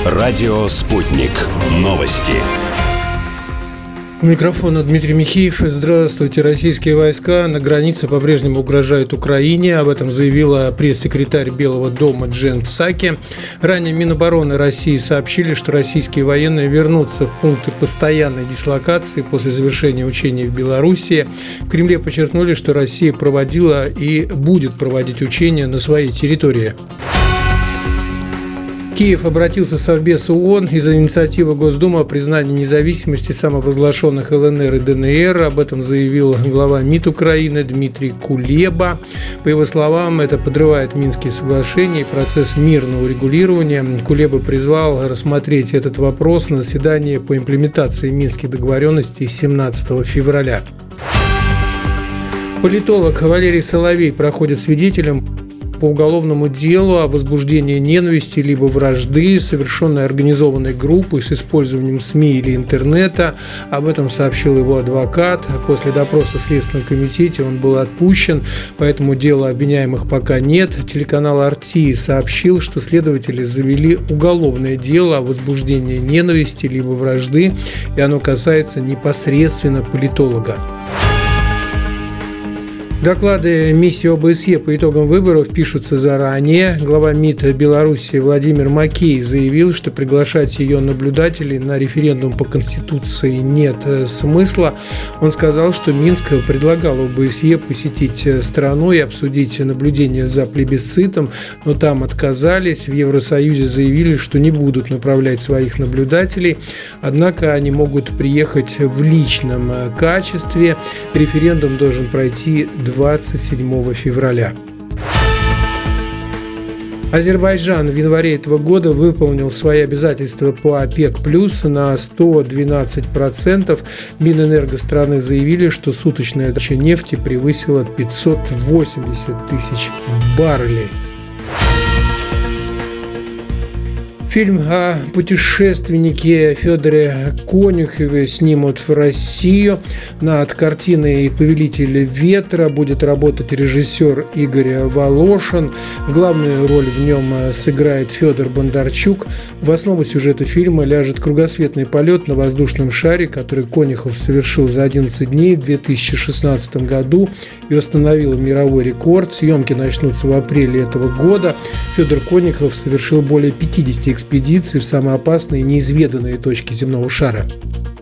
Радио «Спутник». Новости. У микрофона Дмитрий Михеев. Здравствуйте. Российские войска на границе по-прежнему угрожают Украине. Об этом заявила пресс-секретарь Белого дома Джен Псаки. Ранее Минобороны России сообщили, что российские военные вернутся в пункты постоянной дислокации после завершения учений в Белоруссии. В Кремле подчеркнули, что Россия проводила и будет проводить учения на своей территории. Киев обратился в Совбез ООН из-за инициативы Госдумы о признании независимости самопровозглашенных ЛНР и ДНР. Об этом заявил глава МИД Украины Дмитрий Кулеба. По его словам, это подрывает Минские соглашения и процесс мирного урегулирования. Кулеба призвал рассмотреть этот вопрос на заседании по имплементации Минских договоренностей 17 февраля. Политолог Валерий Соловей проходит свидетелем по уголовному делу о возбуждении ненависти либо вражды, совершенной организованной группой с использованием СМИ или интернета. Об этом сообщил его адвокат. После допроса в Следственном комитете он был отпущен, поэтому дела обвиняемых пока нет. Телеканал «Арти» сообщил, что следователи завели уголовное дело о возбуждении ненависти либо вражды, и оно касается непосредственно политолога. Доклады миссии ОБСЕ по итогам выборов пишутся заранее. Глава МИД Беларуси Владимир Макей заявил, что приглашать ее наблюдателей на референдум по Конституции нет смысла. Он сказал, что Минск предлагал ОБСЕ посетить страну и обсудить наблюдение за плебисцитом, но там отказались. В Евросоюзе заявили, что не будут направлять своих наблюдателей, однако они могут приехать в личном качестве. Референдум должен пройти 27 февраля. Азербайджан в январе этого года выполнил свои обязательства по ОПЕК+ на 112%. Минэнерго страны заявили, что суточная добыча нефти превысила 580 тысяч баррелей. Фильм о путешественнике Федоре Конюхове снимут в Россию. Над картиной «Повелитель ветра» будет работать режиссер Игорь Волошин. Главную роль в нем сыграет Федор Бондарчук. В основу сюжета фильма ляжет кругосветный полет на воздушном шаре, который Конюхов совершил за 11 дней в 2016 году и установил мировой рекорд. Съемки начнутся в апреле этого года. Федор Конюхов совершил более 50 экспедиций в самые опасные и неизведанные точки земного шара.